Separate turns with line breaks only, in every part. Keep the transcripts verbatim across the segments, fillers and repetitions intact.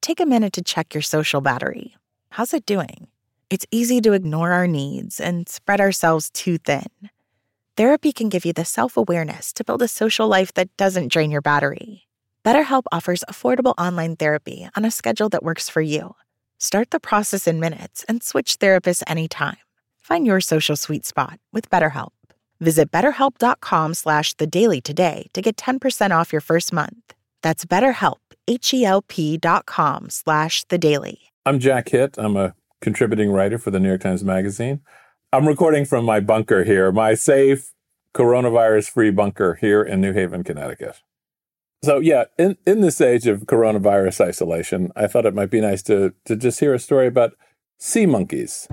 take a minute to check your social battery. How's it doing? It's easy to ignore our needs and spread ourselves too thin. Therapy can give you the self-awareness to build a social life that doesn't drain your battery. BetterHelp offers affordable online therapy on a schedule that works for you. Start the process in minutes and switch therapists anytime. Find your social sweet spot with BetterHelp. Visit betterhelp.com slash the daily today to get ten percent off your first month. That's BetterHelp, H-E-L-P dot com slash the daily.
I'm Jack Hitt. I'm a contributing writer for the New York Times Magazine. I'm recording from my bunker here, my safe, coronavirus-free bunker here in New Haven, Connecticut. So yeah, in, in this age of coronavirus isolation, I thought it might be nice to, to just hear a story about sea monkeys.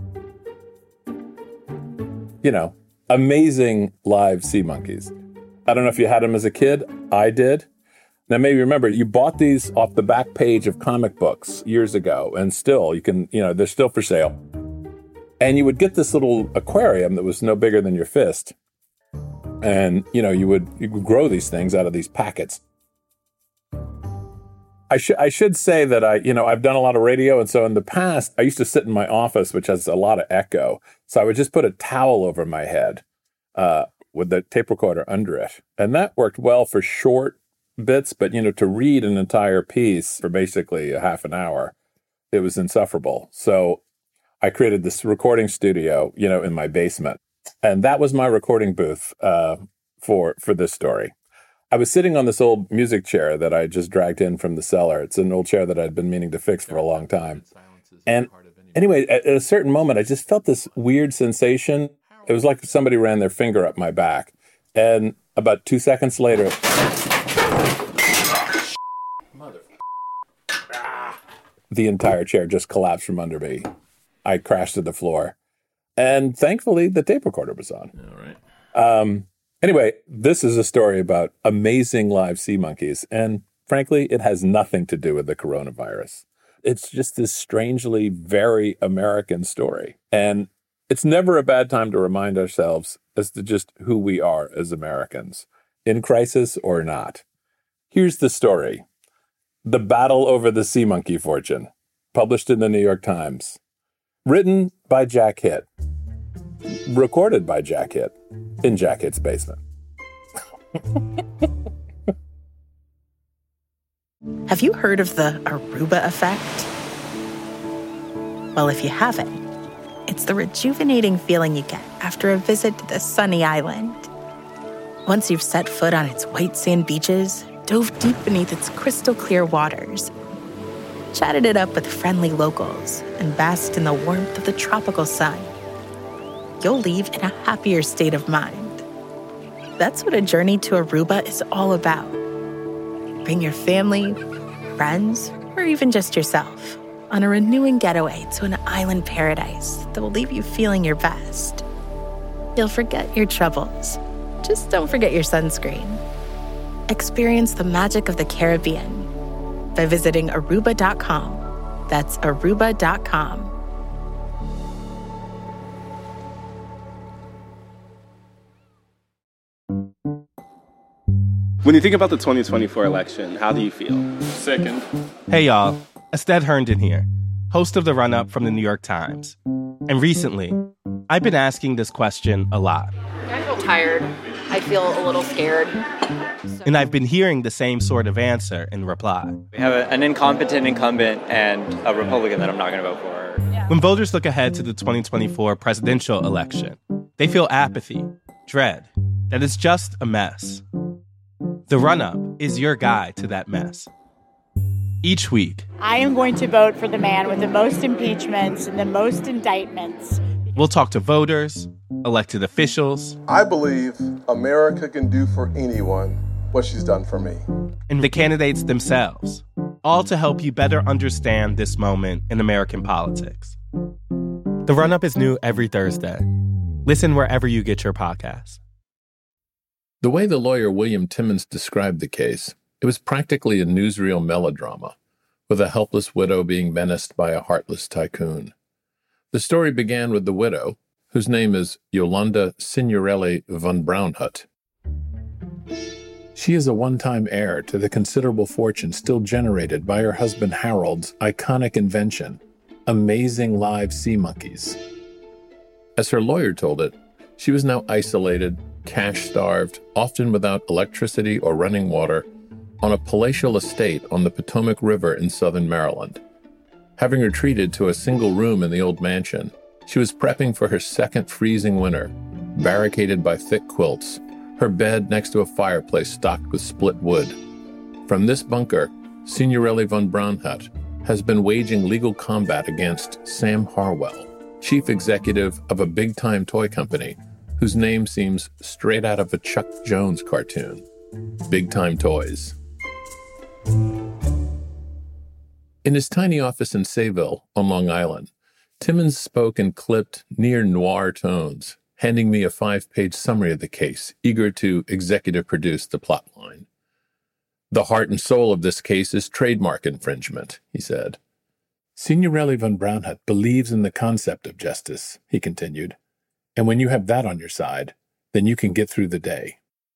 You know, amazing live sea monkeys. I don't know if you had them as a kid. I did. Now, maybe remember, you bought these off the back page of comic books years ago, and still, you can, you know, they're still for sale. And you would get this little aquarium that was no bigger than your fist. And, you know, you would, you would grow these things out of these packets. I, sh- I should say that I, you know, I've done a lot of radio. And so in the past, I used to sit in my office, which has a lot of echo. So I would just put a towel over my head uh, with the tape recorder under it. And that worked well for short bits. But, you know, to read an entire piece for basically a half an hour, it was insufferable. So I created this recording studio, you know, in my basement. And that was my recording booth uh, for for this story. I was sitting on this old music chair that I just dragged in from the cellar. It's an old chair that I'd been meaning to fix for a long time. And anyway, at, at a certain moment, I just felt this weird sensation. It was like somebody ran their finger up my back. And about two seconds later, the entire chair just collapsed from under me. I crashed to the floor. And thankfully, the tape recorder was on.
All right.
Um, anyway, this is a story about amazing live sea monkeys. And frankly, it has nothing to do with the coronavirus. It's just this strangely very American story. And it's never a bad time to remind ourselves as to just who we are as Americans, in crisis or not. Here's the story. The Battle Over the Sea Monkey Fortune, published in the New York Times. Written by Jack Hitt. Recorded by Jack Hitt in Jack Hitt's basement.
Have you heard of the Aruba effect? Well, if you haven't, it's the rejuvenating feeling you get after a visit to this sunny island. Once you've set foot on its white sand beaches, dove deep beneath its crystal clear waters, chatted it up with friendly locals, and basked in the warmth of the tropical sun, you'll leave in a happier state of mind. That's what a journey to Aruba is all about. Bring your family, friends, or even just yourself on a renewing getaway to an island paradise that will leave you feeling your best. You'll forget your troubles. Just don't forget your sunscreen. Experience the magic of the Caribbean by visiting Aruba dot com. That's Aruba dot com.
When you think about the twenty twenty-four election, how do you feel?
Sickened.
Hey, y'all. Estelle Herndon here, host of The Run-Up from the New York Times. And recently, I've been asking this question a lot.
I feel tired. I feel a little scared.
So- and I've been hearing the same sort of answer in reply.
We have a, an incompetent incumbent and a Republican that I'm not going to vote for.
Yeah. When voters look ahead to the twenty twenty-four presidential election, they feel apathy, dread, that it's just a mess. The Run-Up is your guide to that mess. Each week,
I am going to vote for the man with the most impeachments and the most indictments.
We'll talk to voters, elected officials.
I believe America can do for anyone what she's done for me.
And the candidates themselves, all to help you better understand this moment in American politics. The Run-Up is new every Thursday. Listen wherever you get your podcasts.
The way the lawyer William Timmons described the case, it was practically a newsreel melodrama, with a helpless widow being menaced by a heartless tycoon. The story began with the widow, whose name is Yolanda Signorelli von Braunhut. She is a one-time heir to the considerable fortune still generated by her husband Harold's iconic invention, amazing live sea monkeys. As her lawyer told it, she was now isolated, cash-starved, often without electricity or running water, on a palatial estate on the Potomac River in southern Maryland. Having retreated to a single room in the old mansion, she was prepping for her second freezing winter, barricaded by thick quilts, her bed next to a fireplace stocked with split wood. From this bunker, Signorelli von Braunhut has been waging legal combat against Sam Harwell, chief executive of a big-time toy company whose name seems straight out of a Chuck Jones cartoon, Big Time Toys. In his tiny office in Sayville on Long Island, Timmons spoke in clipped, near-noir tones, handing me a five-page summary of the case, eager to executive produce the plotline. "The heart and soul of this case is trademark infringement," he said. "Signorelli von Braunhut believes in the concept of justice," he continued, "and when you have that on your side, then you can get through the day."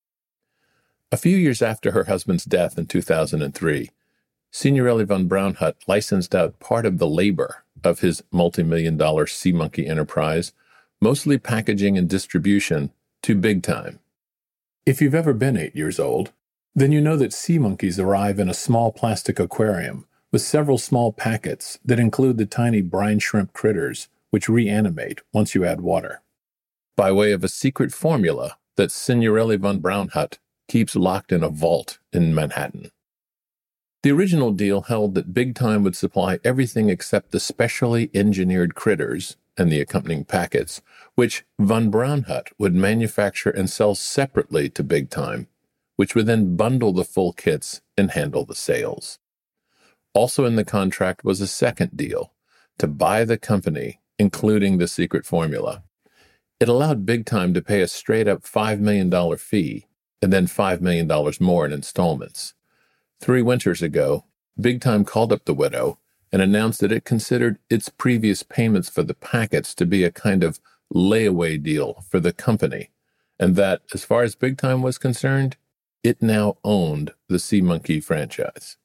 A few years after her husband's death in two thousand three, Signorelli von Braunhut licensed out part of the labor of his multi-million dollar Sea Monkey enterprise, mostly packaging and distribution, to Big Time. If you've ever been eight years old, then you know that sea monkeys arrive in a small plastic aquarium with several small packets that include the tiny brine shrimp critters, which reanimate once you add water, by way of a secret formula that Signorelli von Braunhut keeps locked in a vault in Manhattan. The original deal held that Big Time would supply everything except the specially engineered critters and the accompanying packets, which von Braunhut would manufacture and sell separately to Big Time, which would then bundle the full kits and handle the sales. Also in the contract was a second deal to buy the company, including the secret formula. It allowed Big Time to pay a straight-up five million dollars fee and then five million dollars more in installments. Three winters ago, Big Time called up the widow and announced that it considered its previous payments for the packets to be a kind of layaway deal for the company, and that, as far as Big Time was concerned, it now owned the Sea Monkey franchise.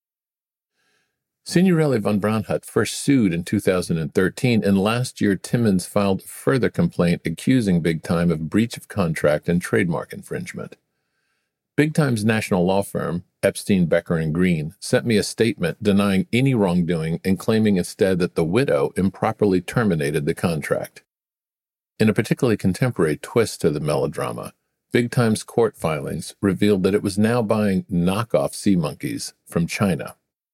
Signorelli von Braunhut first sued in two thousand thirteen, and last year Timmons filed a further complaint accusing Big Time of breach of contract and trademark infringement. Big Time's national law firm, Epstein, Becker and Green, sent me a statement denying any wrongdoing and claiming instead that the widow improperly terminated the contract. In a particularly contemporary twist to the melodrama, Big Time's court filings revealed that it was now buying knockoff sea monkeys from China.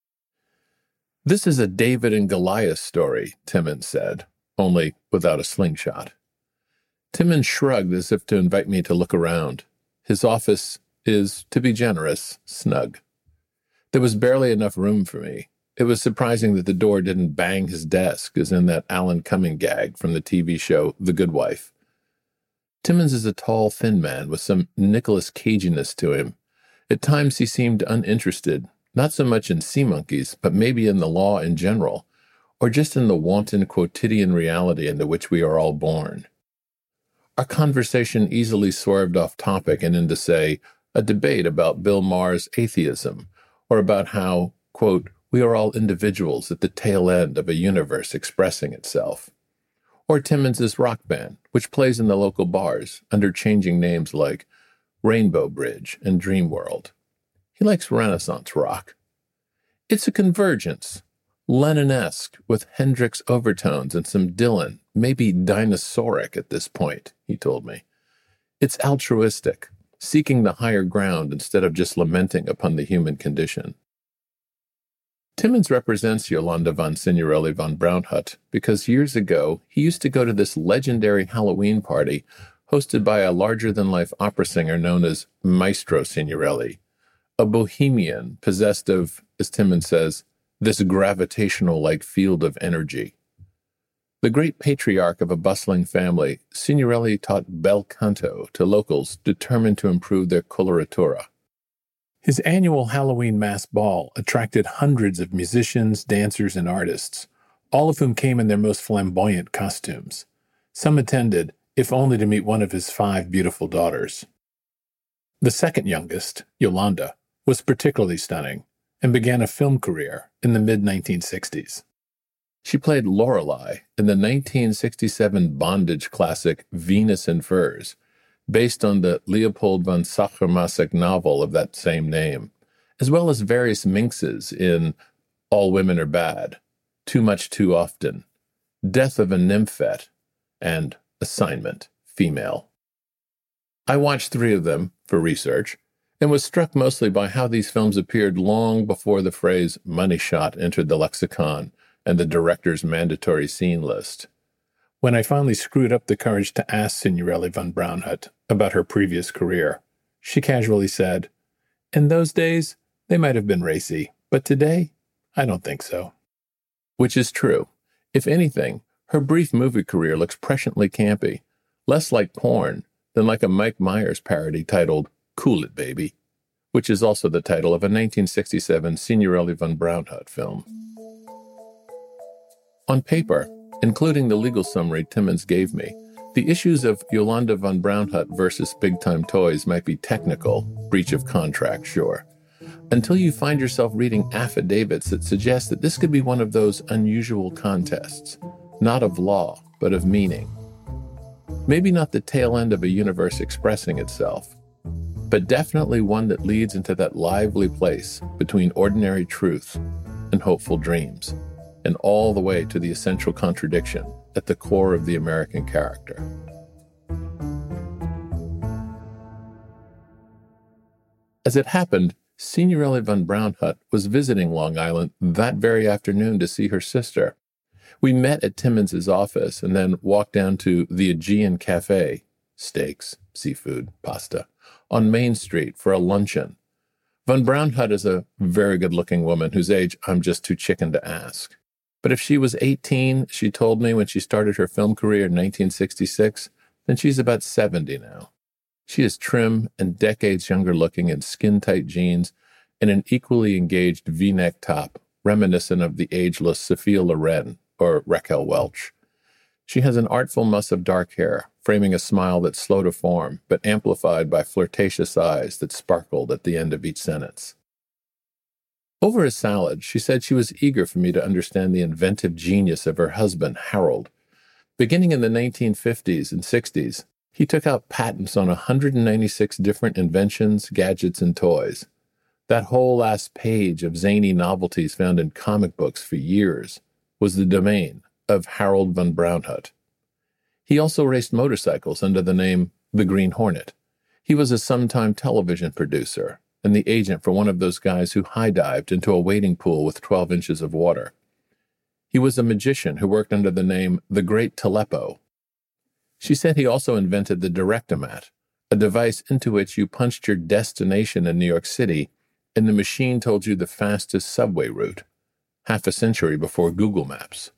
"This is a David and Goliath story," Timmons said, only without a slingshot. Timmons shrugged as if to invite me to look around. His office is, to be generous, snug. There was barely enough room for me. It was surprising that the door didn't bang his desk, as in that Alan Cumming gag from the T V show The Good Wife. Timmons is a tall, thin man with some Nicolas Caginess to him. At times he seemed uninterested, not so much in sea monkeys, but maybe in the law in general, or just in the wanton quotidian reality into which we are all born. Our conversation easily swerved off topic and into, say, a debate about Bill Maher's atheism, or about how, quote, we are all individuals at the tail end of a universe expressing itself. Or Timmons's rock band, which plays in the local bars under changing names like Rainbow Bridge and Dream World. He likes Renaissance rock. It's a convergence, Lennon-esque, with Hendrix overtones and some Dylan, maybe dinosauric at this point, he told me. It's altruistic, seeking the higher ground instead of just lamenting upon the human condition. Timmons represents Yolanda von Signorelli von Braunhut because years ago he used to go to this legendary Halloween party hosted by a larger-than-life opera singer known as Maestro Signorelli, a bohemian possessed of, as Timmons says, this gravitational-like field of energy. The great patriarch of a bustling family, Signorelli taught bel canto to locals determined to improve their coloratura. His annual Halloween mass ball attracted hundreds of musicians, dancers, and artists, all of whom came in their most flamboyant costumes. Some attended, if only to meet one of his five beautiful daughters. The second youngest, Yolanda, was particularly stunning and began a film career in the mid nineteen sixties. She played Lorelei in the nineteen sixty-seven bondage classic Venus in Furs, based on the Leopold von Sacher-Masoch novel of that same name, as well as various minxes in All Women Are Bad, Too Much Too Often, Death of a Nymphette, and Assignment, Female. I watched three of them for research and was struck mostly by how these films appeared long before the phrase money shot entered the lexicon and the director's mandatory scene list. When I finally screwed up the courage to ask Signorelli von Braunhut about her previous career, she casually said, "In those days, they might have been racy, but today, I don't think so." Which is true. If anything, her brief movie career looks presciently campy, less like porn than like a Mike Myers parody titled Cool It, Baby, which is also the title of a nineteen sixty-seven Signorelli von Braunhut film. On paper, including the legal summary Timmins gave me, the issues of Yolanda von Braunhut versus Big Time Toys might be technical, breach of contract, sure, until you find yourself reading affidavits that suggest that this could be one of those unusual contests, not of law, but of meaning. Maybe not the tail end of a universe expressing itself, but definitely one that leads into that lively place between ordinary truth and hopeful dreams, and all the way to the essential contradiction at the core of the American character. As it happened, Signorelli von Braunhut was visiting Long Island that very afternoon to see her sister. We met at Timmins' office and then walked down to the Aegean Cafe, steaks, seafood, pasta, on Main Street for a luncheon. Von Braunhut is a very good-looking woman whose age I'm just too chicken to ask. But if she was eighteen, she told me when she started her film career in nineteen sixty-six, then she's about seventy now. She is trim and decades younger looking in skin-tight jeans and an equally engaged V-neck top, reminiscent of the ageless Sophia Loren or Raquel Welch. She has an artful muss of dark hair, framing a smile that's slow to form, but amplified by flirtatious eyes that sparkled at the end of each sentence. Over a salad, she said she was eager for me to understand the inventive genius of her husband, Harold. Beginning in the nineteen fifties and sixties, he took out patents on one hundred ninety-six different inventions, gadgets, and toys. That whole last page of zany novelties found in comic books for years was the domain of Harold von Braunhut. He also raced motorcycles under the name The Green Hornet. He was a sometime television producer and the agent for one of those guys who high-dived into a wading pool with twelve inches of water. He was a magician who worked under the name The Great Telepo. She said he also invented the Directomat, a device into which you punched your destination in New York City and the machine told you the fastest subway route, half a century before Google Maps.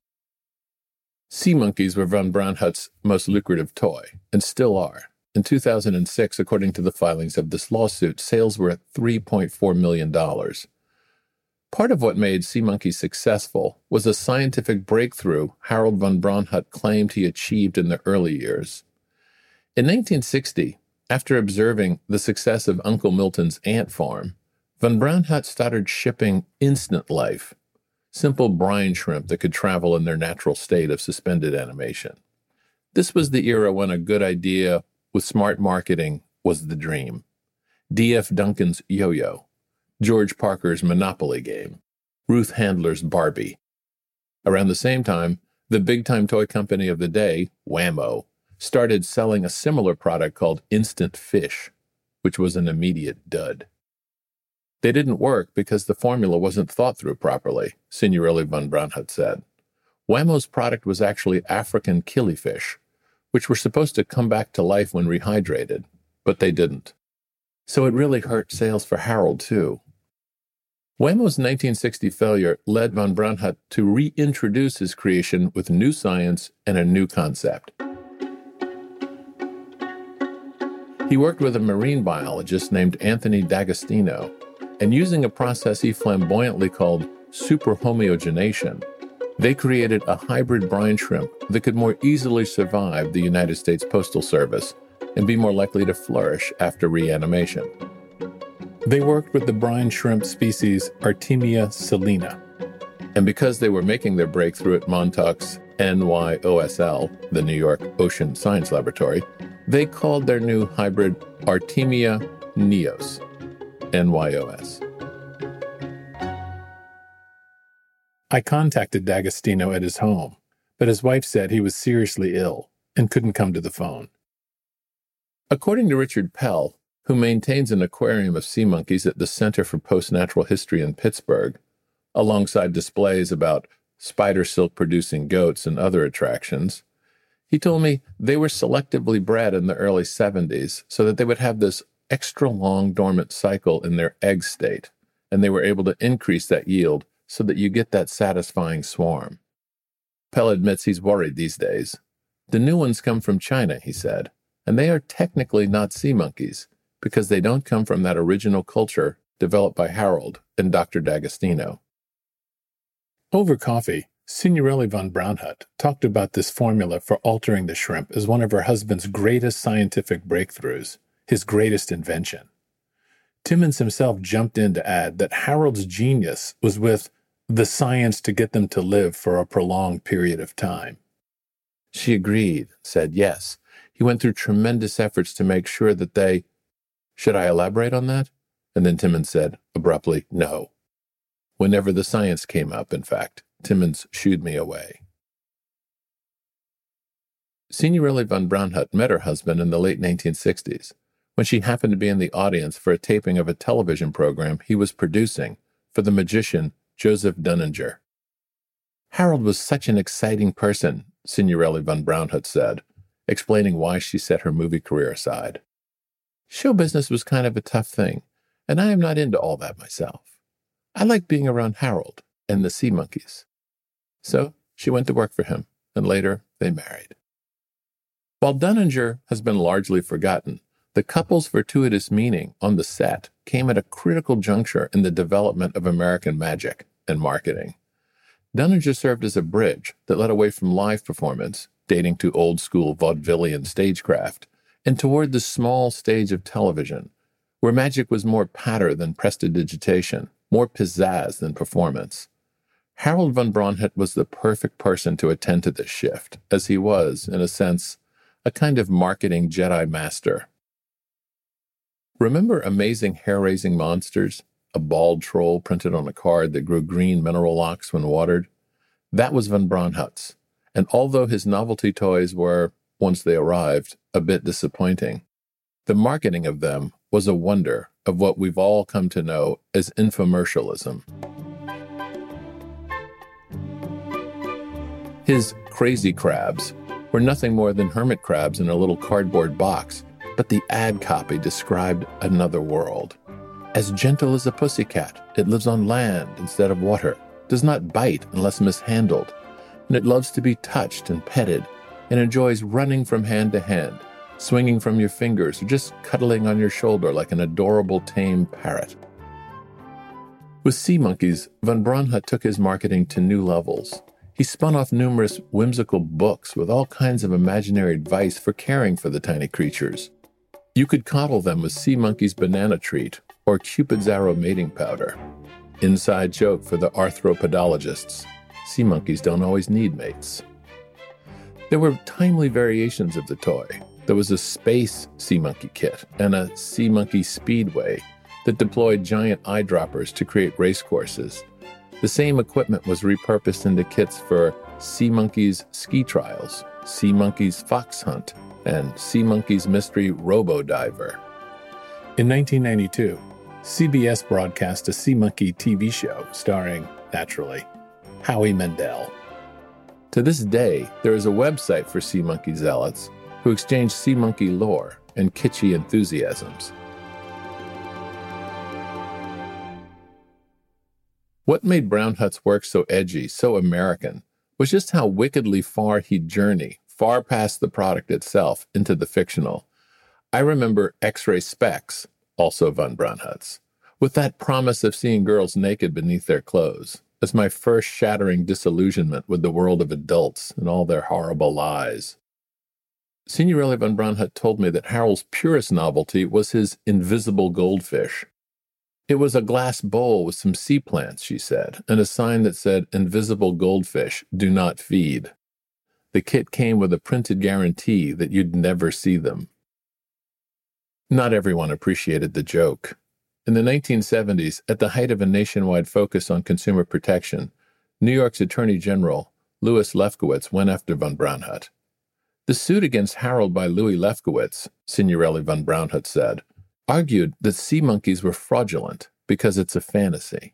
Sea monkeys were von Braunhut's most lucrative toy, and still are. In two thousand six, according to the filings of this lawsuit, sales were at three point four million dollars. Part of what made Sea Monkey successful was a scientific breakthrough Harold von Braunhut claimed he achieved in the early years. In nineteen sixty, after observing the success of Uncle Milton's ant farm, von Braunhut started shipping Instant Life, simple brine shrimp that could travel in their natural state of suspended animation. This was the era when a good idea with smart marketing was the dream. D F Duncan's Yo-Yo, George Parker's Monopoly game, Ruth Handler's Barbie. Around the same time, the big-time toy company of the day, Wham-O, started selling a similar product called Instant Fish, which was an immediate dud. They didn't work because the formula wasn't thought through properly, Signorelli von Braunhut said. Wham-O's product was actually African killifish, which were supposed to come back to life when rehydrated, but they didn't. So it really hurt sales for Harold, too. Wham-O's nineteen sixty failure led von Braunhut to reintroduce his creation with new science and a new concept. He worked with a marine biologist named Anthony D'Agostino, and using a process he flamboyantly called superhomogenation, they created a hybrid brine shrimp that could more easily survive the United States Postal Service and be more likely to flourish after reanimation. They worked with the brine shrimp species Artemia salina, and because they were making their breakthrough at Montauk's N Y O S L, the New York Ocean Science Laboratory, they called their new hybrid Artemia Nyos, N Y O S. I contacted D'Agostino at his home, but his wife said he was seriously ill and couldn't come to the phone. According to Richard Pell, who maintains an aquarium of sea monkeys at the Center for Post-Natural History in Pittsburgh, alongside displays about spider silk-producing goats and other attractions, he told me they were selectively bred in the early seventies so that they would have this extra-long dormant cycle in their egg state, and they were able to increase that yield so that you get that satisfying swarm. Pell admits he's worried these days. The new ones come from China, he said, and they are technically not sea monkeys because they don't come from that original culture developed by Harold and Doctor D'Agostino. Over coffee, Signorelli von Braunhut talked about this formula for altering the shrimp as one of her husband's greatest scientific breakthroughs, his greatest invention. Timmons himself jumped in to add that Harold's genius was with the science to get them to live for a prolonged period of time. She agreed, said yes. He went through tremendous efforts to make sure that they... Should I elaborate on that? And then Timmons said, abruptly, no. Whenever the science came up, in fact, Timmons shooed me away. Signorelli von Braunhut met her husband in the late nineteen sixties, when she happened to be in the audience for a taping of a television program he was producing for the magician Joseph Dunninger. Harold was such an exciting person, Signorelli von Braunhut said, explaining why she set her movie career aside. Show business was kind of a tough thing, and I am not into all that myself. I like being around Harold and the sea monkeys. So she went to work for him, and later they married. While Dunninger has been largely forgotten, the couple's fortuitous meaning on the set came at a critical juncture in the development of American magic and marketing. Dunninger served as a bridge that led away from live performance, dating to old-school vaudevillian stagecraft, and toward the small stage of television, where magic was more patter than prestidigitation, more pizzazz than performance. Harold von Braunhut was the perfect person to attend to this shift, as he was, in a sense, a kind of marketing Jedi master. Remember Amazing Hair-Raising Monsters, a bald troll printed on a card that grew green mineral locks when watered? That was von Braunhut's, and although his novelty toys were, once they arrived, a bit disappointing, the marketing of them was a wonder of what we've all come to know as infomercialism. His crazy crabs were nothing more than hermit crabs in a little cardboard box, but the ad copy described another world. As gentle as a pussycat, it lives on land instead of water, does not bite unless mishandled, and it loves to be touched and petted, and enjoys running from hand to hand, swinging from your fingers, or just cuddling on your shoulder like an adorable tame parrot. With sea monkeys, von Braunhut took his marketing to new levels. He spun off numerous whimsical books with all kinds of imaginary advice for caring for the tiny creatures. You could coddle them with Sea Monkey's banana treat or Cupid's arrow mating powder. Inside joke for the arthropodologists. Sea monkeys don't always need mates. There were timely variations of the toy. There was a space sea monkey kit and a sea monkey speedway that deployed giant eyedroppers to create racecourses. The same equipment was repurposed into kits for Sea Monkey's ski trials, Sea Monkey's fox hunt, and Sea Monkey's mystery robo-diver. In nineteen ninety-two, C B S broadcast a Sea Monkey T V show starring, naturally, Howie Mandel. To this day, there is a website for Sea Monkey zealots who exchange Sea Monkey lore and kitschy enthusiasms. What made Braunhut's work so edgy, so American, was just how wickedly far he'd journey, far past the product itself, into the fictional. I remember X-Ray Specs, also von Braunhut's, with that promise of seeing girls naked beneath their clothes, as my first shattering disillusionment with the world of adults and all their horrible lies. Signorelli von Braunhut told me that Harold's purest novelty was his invisible goldfish. It was a glass bowl with some sea plants, she said, and a sign that said, "Invisible goldfish, do not feed." The kit came with a printed guarantee that you'd never see them. Not everyone appreciated the joke. In the nineteen seventies, at the height of a nationwide focus on consumer protection, New York's Attorney General, Louis Lefkowitz, went after von Braunhut. The suit against Harold by Louis Lefkowitz, Signorelli von Braunhut said, argued that sea monkeys were fraudulent because it's a fantasy.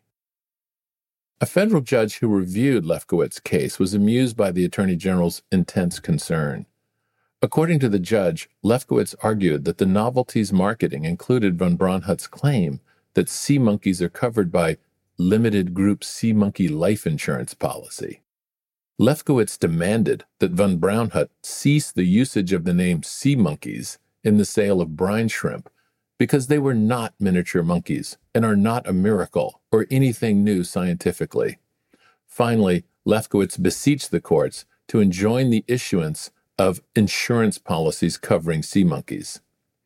A federal judge who reviewed Lefkowitz's case was amused by the Attorney General's intense concern. According to the judge, Lefkowitz argued that the novelty's marketing included von Braunhut's claim that sea monkeys are covered by limited group sea monkey life insurance policy. Lefkowitz demanded that von Braunhut cease the usage of the name sea monkeys in the sale of brine shrimp because they were not miniature monkeys and are not a miracle or anything new scientifically. Finally, Lefkowitz beseeched the courts to enjoin the issuance of insurance policies covering sea monkeys.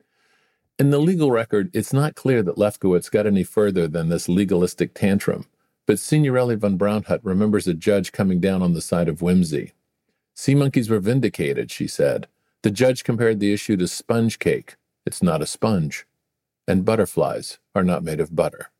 In the legal record, it's not clear that Lefkowitz got any further than this legalistic tantrum, but Signorelli von Braunhut remembers a judge coming down on the side of whimsy. Sea monkeys were vindicated, she said. The judge compared the issue to sponge cake. It's not a sponge. And butterflies are not made of butter.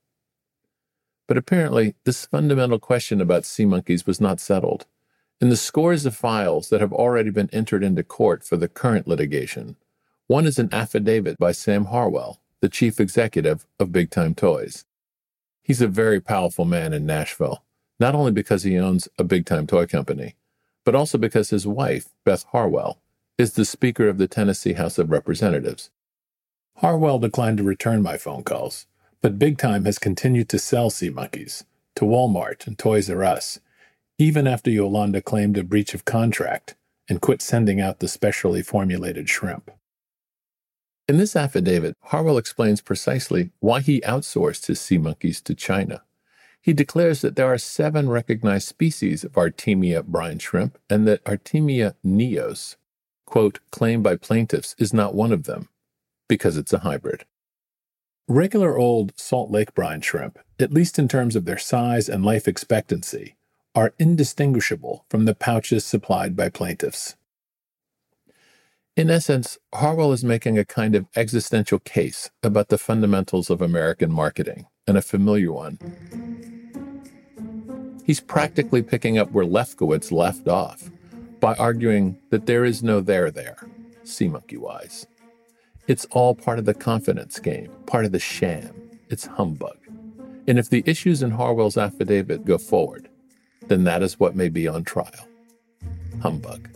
But apparently, this fundamental question about sea monkeys was not settled. In the scores of files that have already been entered into court for the current litigation, one is an affidavit by Sam Harwell, the chief executive of Big Time Toys. He's a very powerful man in Nashville, not only because he owns a big-time toy company, but also because his wife, Beth Harwell, is the Speaker of the Tennessee House of Representatives. Harwell declined to return my phone calls, but Big Time has continued to sell sea monkeys to Walmart and Toys R Us, even after Yolanda claimed a breach of contract and quit sending out the specially formulated shrimp. In this affidavit, Harwell explains precisely why he outsourced his sea monkeys to China. He declares that there are seven recognized species of Artemia brine shrimp and that Artemia neos, quote, claimed by plaintiffs, is not one of them, because it's a hybrid. Regular old Salt Lake brine shrimp, at least in terms of their size and life expectancy, are indistinguishable from the pouches supplied by plaintiffs. In essence, Harwell is making a kind of existential case about the fundamentals of American marketing, and a familiar one. He's practically picking up where Lefkowitz left off by arguing that there is no there there, sea monkey-wise. It's all part of the confidence game, part of the sham. It's humbug. And if the issues in Harwell's affidavit go forward, then that is what may be on trial. Humbug.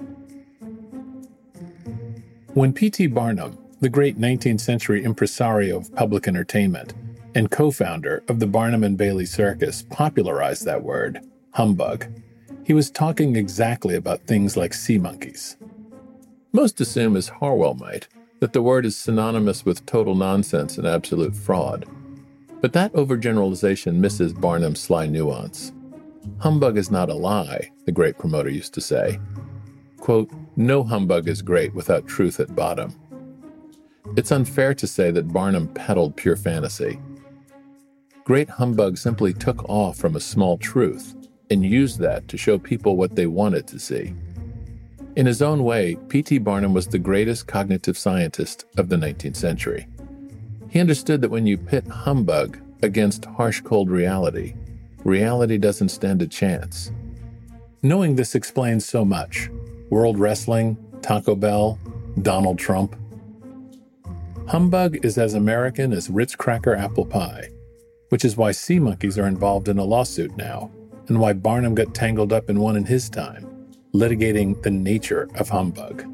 When P T Barnum, the great nineteenth century impresario of public entertainment and co-founder of the Barnum and Bailey Circus, popularized that word, humbug, he was talking exactly about things like sea monkeys. Most assume, as Harwell might, that the word is synonymous with total nonsense and absolute fraud. But that overgeneralization misses Barnum's sly nuance. Humbug is not a lie, the great promoter used to say. Quote, no humbug is great without truth at bottom. It's unfair to say that Barnum peddled pure fantasy. Great humbug simply took off from a small truth and used that to show people what they wanted to see. In his own way, P T Barnum was the greatest cognitive scientist of the nineteenth century. He understood that when you pit humbug against harsh, cold reality, reality doesn't stand a chance. Knowing this explains so much. World Wrestling, Taco Bell, Donald Trump. Humbug is as American as Ritz Cracker apple pie, which is why sea monkeys are involved in a lawsuit now, and why Barnum got tangled up in one in his time, litigating the nature of humbug.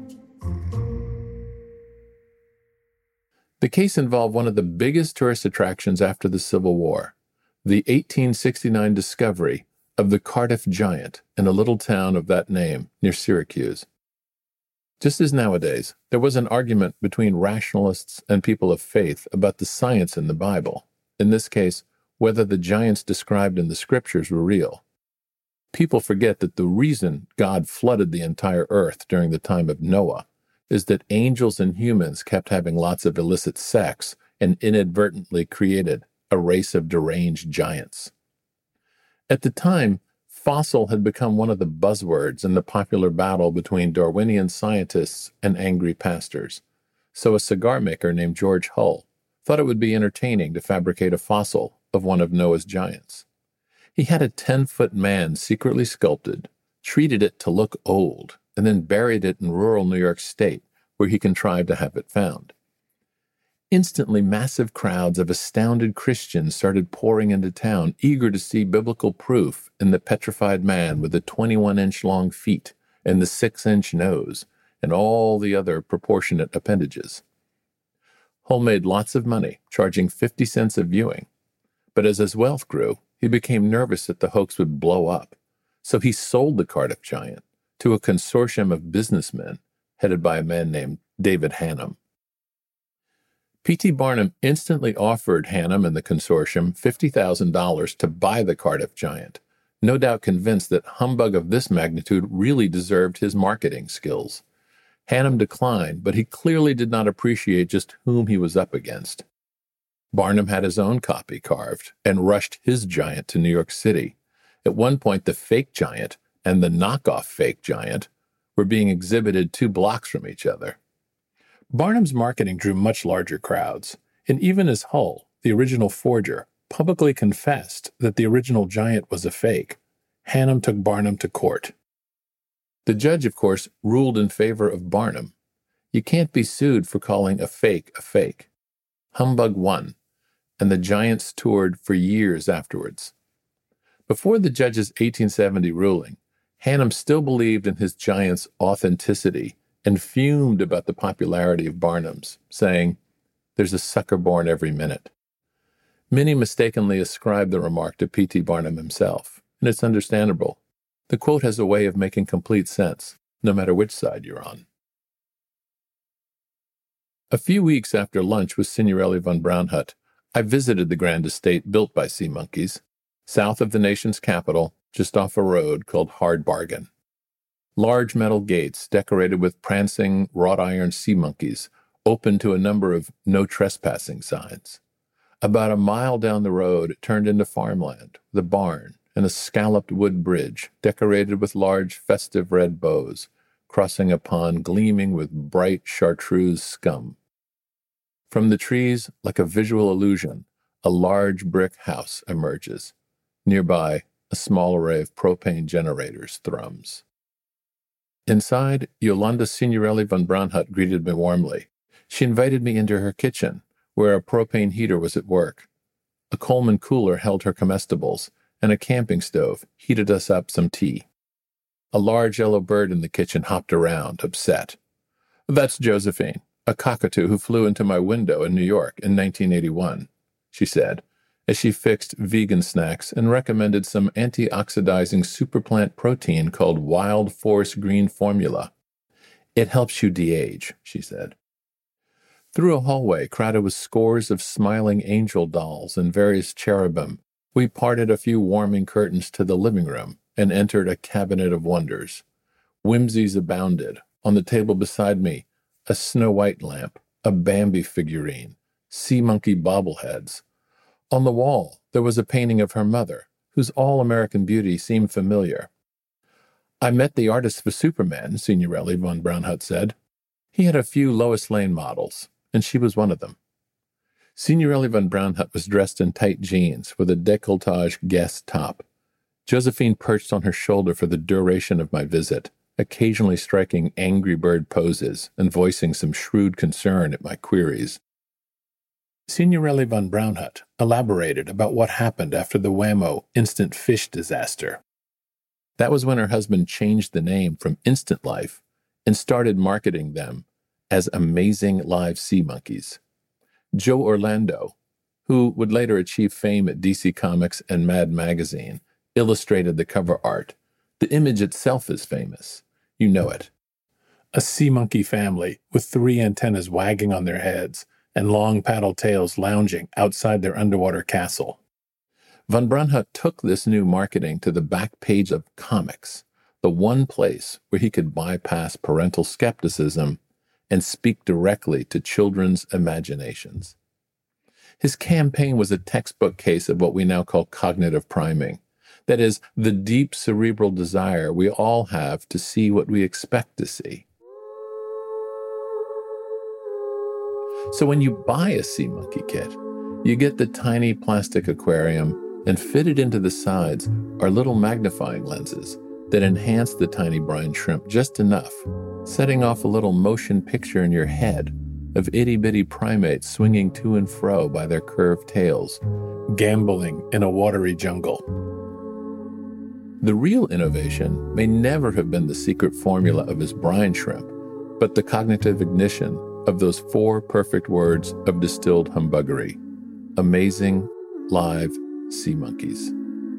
The case involved one of the biggest tourist attractions after the Civil War, the eighteen sixty-nine discovery of the Cardiff Giant in a little town of that name near Syracuse. Just as nowadays, there was an argument between rationalists and people of faith about the science in the Bible, in this case, whether the giants described in the scriptures were real. People forget that the reason God flooded the entire earth during the time of Noah is that angels and humans kept having lots of illicit sex and inadvertently created a race of deranged giants. At the time, fossil had become one of the buzzwords in the popular battle between Darwinian scientists and angry pastors. So a cigar maker named George Hull thought it would be entertaining to fabricate a fossil of one of Noah's giants. He had a ten-foot man secretly sculpted, treated it to look old, and then buried it in rural New York State, where he contrived to have it found. Instantly, massive crowds of astounded Christians started pouring into town, eager to see biblical proof in the petrified man with the twenty-one inch long feet and the six inch nose and all the other proportionate appendages. Hull made lots of money, charging fifty cents a viewing. But as his wealth grew, he became nervous that the hoax would blow up. So he sold the Cardiff giant to a consortium of businessmen headed by a man named David Hannum. P T Barnum instantly offered Hannum and the consortium fifty thousand dollars to buy the Cardiff giant, no doubt convinced that humbug of this magnitude really deserved his marketing skills. Hannum declined, but he clearly did not appreciate just whom he was up against. Barnum had his own copy carved and rushed his giant to New York City. At one point, the fake giant and the knockoff fake giant were being exhibited two blocks from each other. Barnum's marketing drew much larger crowds, and even as Hull, the original forger, publicly confessed that the original giant was a fake, Hannum took Barnum to court. The judge, of course, ruled in favor of Barnum. You can't be sued for calling a fake a fake. Humbug won, and the giants toured for years afterwards. Before the judge's eighteen seventy ruling, Hannum still believed in his giant's authenticity and fumed about the popularity of Barnum's, saying, "There's a sucker born every minute." Many mistakenly ascribed the remark to P T Barnum himself, and it's understandable. The quote has a way of making complete sense, no matter which side you're on. A few weeks after lunch with Signorelli von Braunhut, I visited the grand estate built by Sea Monkeys, south of the nation's capital, just off a road called Hard Bargain. Large metal gates decorated with prancing wrought iron sea monkeys open to a number of no trespassing signs. About a mile down the road, it turned into farmland, with a barn and a scalloped wood bridge decorated with large festive red bows, crossing a pond gleaming with bright chartreuse scum. From the trees, like a visual illusion, a large brick house emerges. Nearby, a small array of propane generators thrums. Inside, Yolanda Signorelli von Braunhut greeted me warmly. She invited me into her kitchen, where a propane heater was at work. A Coleman cooler held her comestibles, and a camping stove heated us up some tea. A large yellow bird in the kitchen hopped around, upset. "That's Josephine, a cockatoo who flew into my window in New York in nineteen eighty-one, she said, as she fixed vegan snacks and recommended some antioxidizing superplant protein called Wild Force Green Formula. "It helps you de-age," she said. Through a hallway crowded with scores of smiling angel dolls and various cherubim, we parted a few warming curtains to the living room and entered a cabinet of wonders. Whimsies abounded. On the table beside me, a Snow White lamp, a Bambi figurine, sea monkey bobbleheads. On the wall, there was a painting of her mother, whose all-American beauty seemed familiar. "I met the artist for Superman," Signorelli von Braunhut said. "He had a few Lois Lane models, and she was one of them." Signorelli von Braunhut was dressed in tight jeans with a décolletage guest top. Josephine perched on her shoulder for the duration of my visit, occasionally striking angry bird poses and voicing some shrewd concern at my queries. Signorelli von Braunhut elaborated about what happened after the Wham-O instant fish disaster. That was when her husband changed the name from Instant Life and started marketing them as Amazing Live Sea Monkeys. Joe Orlando, who would later achieve fame at D C Comics and Mad Magazine, illustrated the cover art. The image itself is famous. You know it. A sea monkey family with three antennas wagging on their heads and long paddle tails lounging outside their underwater castle. Von Braunhut took this new marketing to the back page of Comics, the one place where he could bypass parental skepticism and speak directly to children's imaginations. His campaign was a textbook case of what we now call cognitive priming. That is, the deep cerebral desire we all have to see what we expect to see. So when you buy a sea monkey kit, you get the tiny plastic aquarium, and fitted into the sides are little magnifying lenses that enhance the tiny brine shrimp just enough, setting off a little motion picture in your head of itty-bitty primates swinging to and fro by their curved tails, gambling in a watery jungle. The real innovation may never have been the secret formula of his brine shrimp, but the cognitive ignition of those four perfect words of distilled humbuggery: amazing, live sea monkeys.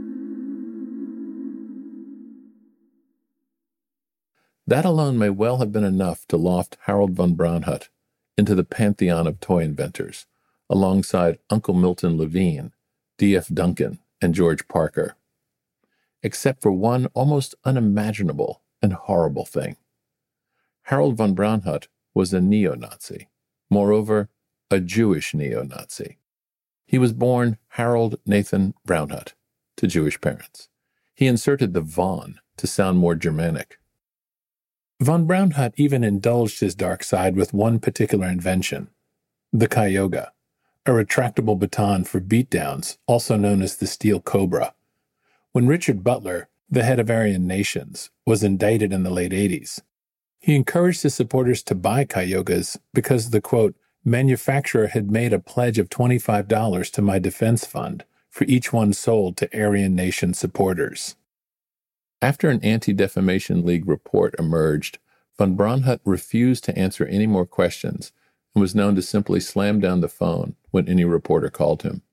That alone may well have been enough to loft Harold von Braunhut into the pantheon of toy inventors, alongside Uncle Milton Levine, D F Duncan, and George Parker. Except for one almost unimaginable and horrible thing. Harold von Braunhut was a neo-Nazi. Moreover, a Jewish neo-Nazi. He was born Harold Nathan Braunhut to Jewish parents. He inserted the von to sound more Germanic. Von Braunhut even indulged his dark side with one particular invention, the Kyogre, a retractable baton for beatdowns, also known as the Steel Cobra. When Richard Butler, the head of Aryan Nations, was indicted in the late eighties, he encouraged his supporters to buy Kyogres because the, quote, manufacturer had made a pledge of twenty-five dollars to my defense fund for each one sold to Aryan Nation supporters. After an Anti-Defamation League report emerged, von Braunhut refused to answer any more questions and was known to simply slam down the phone when any reporter called him.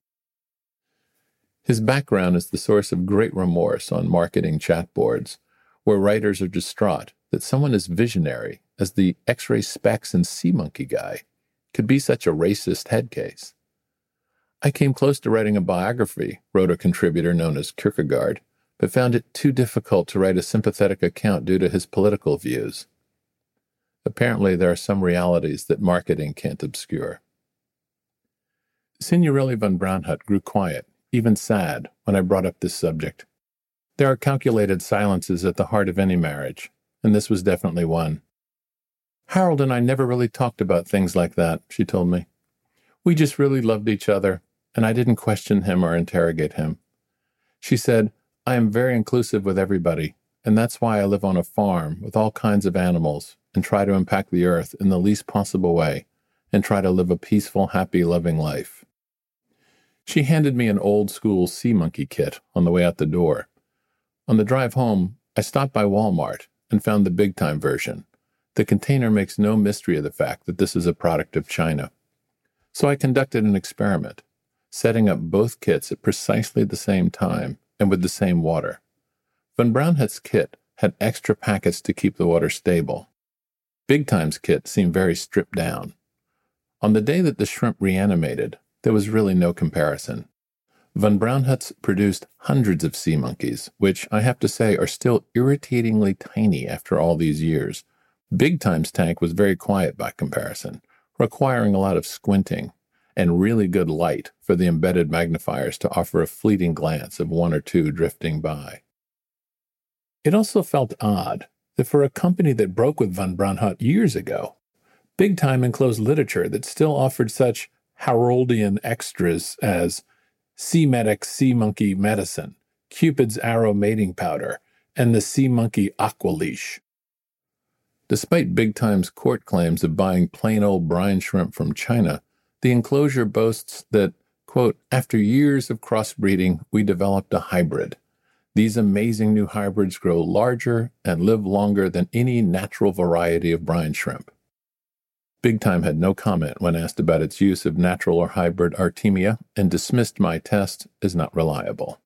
His background is the source of great remorse on marketing chat boards, where writers are distraught that someone as visionary as the X-ray specs and sea monkey guy could be such a racist head case. I came close to writing a biography, wrote a contributor known as Kierkegaard, but found it too difficult to write a sympathetic account due to his political views. Apparently, there are some realities that marketing can't obscure. Signorelli von Braunhut grew quiet, even sad, when I brought up this subject. There are calculated silences at the heart of any marriage, and this was definitely one. Harold and I never really talked about things like that, she told me. We just really loved each other, and I didn't question him or interrogate him. She said, I am very inclusive with everybody, and that's why I live on a farm with all kinds of animals and try to impact the earth in the least possible way and try to live a peaceful, happy, loving life. She handed me an old-school sea monkey kit on the way out the door. On the drive home, I stopped by Walmart and found the big-time version. The container makes no mystery of the fact that this is a product of China. So I conducted an experiment, setting up both kits at precisely the same time and with the same water. Von Braunhut's kit had extra packets to keep the water stable. Big Time's kit seemed very stripped down. On the day that the shrimp reanimated, there was really no comparison. Von Braunhut's produced hundreds of sea monkeys, which I have to say are still irritatingly tiny after all these years. Big Time's tank was very quiet by comparison, requiring a lot of squinting and really good light for the embedded magnifiers to offer a fleeting glance of one or two drifting by. It also felt odd that for a company that broke with von Braunhut years ago, Big Time enclosed literature that still offered such Haroldian extras as Sea Medic Sea Monkey Medicine, Cupid's Arrow Mating Powder, and the Sea Monkey Aqua Leash. Despite Big Time's court claims of buying plain old brine shrimp from China, the enclosure boasts that, quote, after years of crossbreeding, we developed a hybrid. These amazing new hybrids grow larger and live longer than any natural variety of brine shrimp. Big Time had no comment when asked about its use of natural or hybrid Artemia and dismissed my test as not reliable.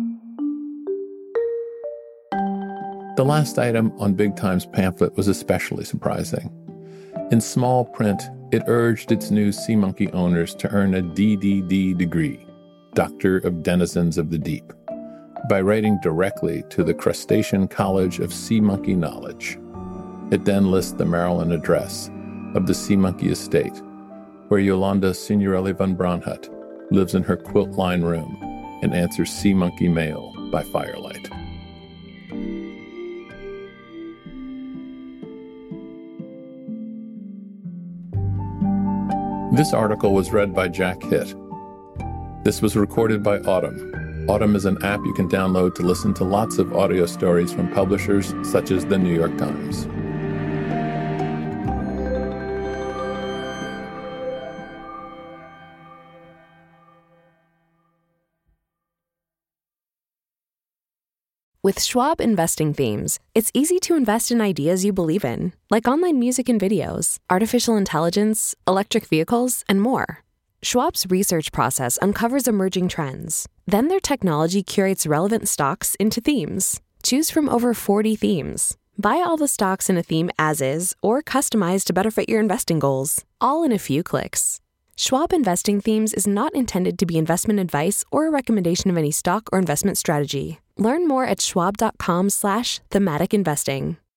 The last item on Big Time's pamphlet was especially surprising. In small print, it urged its new sea monkey owners to earn a D D D degree, Doctor of Denizens of the Deep, by writing directly to the Crustacean College of Sea Monkey Knowledge. It then lists the Maryland address of the Sea Monkey Estate, where Yolanda Signorelli von Braunhut lives in her quilt-lined room and answers sea monkey mail by firelight. This article was read by Jack Hitt. This was recorded by Autumn. Autumn is an app you can download to listen to lots of audio stories from publishers such as the New York Times.
With Schwab Investing Themes, it's easy to invest in ideas you believe in, like online music and videos, artificial intelligence, electric vehicles, and more. Schwab's research process uncovers emerging trends. Then their technology curates relevant stocks into themes. Choose from over forty themes. Buy all the stocks in a theme as is or customize to better fit your investing goals, all in a few clicks. Schwab Investing Themes is not intended to be investment advice or a recommendation of any stock or investment strategy. Learn more at schwab.com slash thematic investing.